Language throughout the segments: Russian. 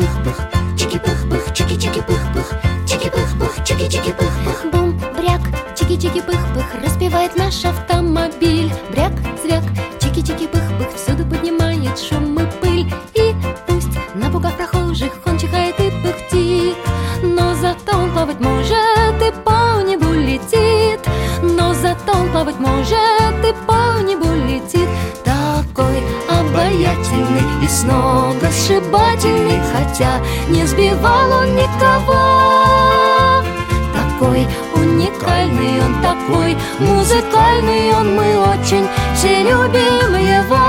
чики-пых-пых, чики-пых-пых, чики-чики-пых-пых, чики-пых-пых, чики-чики-пых-пых. Бум, бряк, чики-чики-пых-пых, распевает наш автомобиль. Бряк, звяк, чики-чики-пых-пых, всюду поднимает шум и пыль. И пусть, напугав прохожих, он чихает и пыхтит, но зато он плавать может и по небу летит. Но зато он плавать может и по небу летит. Такой обаятельный и сногсшибательный, хотя не сбивал он никого. Такой уникальный он, такой музыкальный он, мы очень все любим его.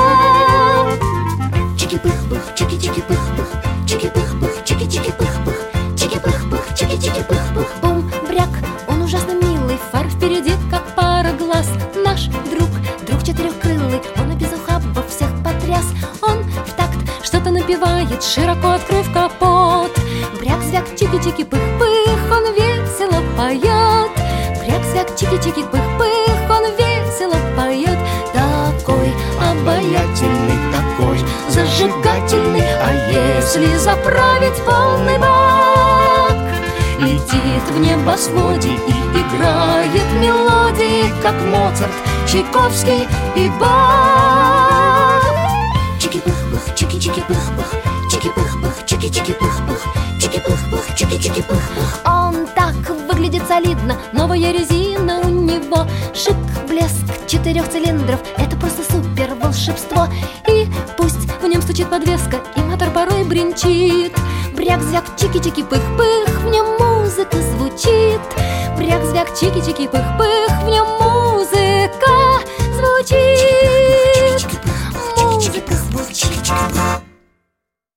Чики-пых-пых, чики-чики-пых-пых, чики-пых-пых, чики-чики-пых-пых, чики-пых-пых, чики-чики-пых-пых. Бум, бряк, он ужасно милый, фар впереди, как пара глаз. Наш друг, друг четырехкрылый, он и без ухабов всех потряс. Он в такт что-то напевает, широко открыв капот. Бряк, звяк, чики-чики-пых-пых, он весело поет. Бряк, звяк, чики-чики-пых-пых, он весело поет. Такой обаятельный, такой зажигательный, а если заправить полный бак, летит в небосводе и играет мелодии, как Моцарт, Чайковский и Бах. Чики-пых-пых, чики-чики-пых-пых, чики-пых-пых, чики-чики-пых-пых, чики-пых-пых, чики-чики-пых-пых. Он так выглядит солидно, новая резина у него, шик, блеск 4 цилиндров, это просто супер волшебство. И пусть в нем стучит подвеска, и мотор порой бренчит. Бряк-звяк, чики-чики-пых-пых, в нем музыка звучит. Бряк-звяк, чики-чики-пых-пых,